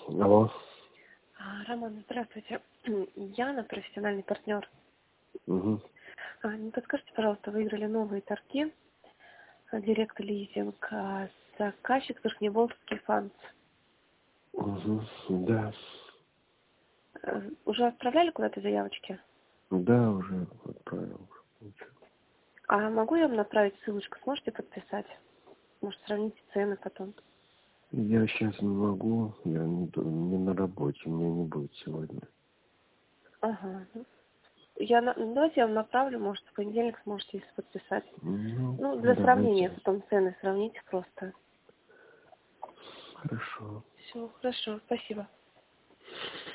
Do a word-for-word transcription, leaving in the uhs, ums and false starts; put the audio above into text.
Алло. А, Роман, здравствуйте. Яна, профессиональный партнер. Угу. А, не подскажите, пожалуйста, выиграли новые торги. Директ лизинг. а, Заказчик Верхневолжский фанс. Угу. Да. Э, Уже отправляли куда-то заявочки? Да, уже отправил. А могу я вам направить ссылочку? Сможете подписать? Может, сравните цены потом. Я сейчас не могу, я не, д- не на работе, меня не будет сегодня. Ага. ну, Я на... ну, Давайте я вам направлю, может, в понедельник сможете если подписать. Ну, Ну, для сравнения, давайте. потом цены сравните просто. Хорошо. Все, хорошо, спасибо.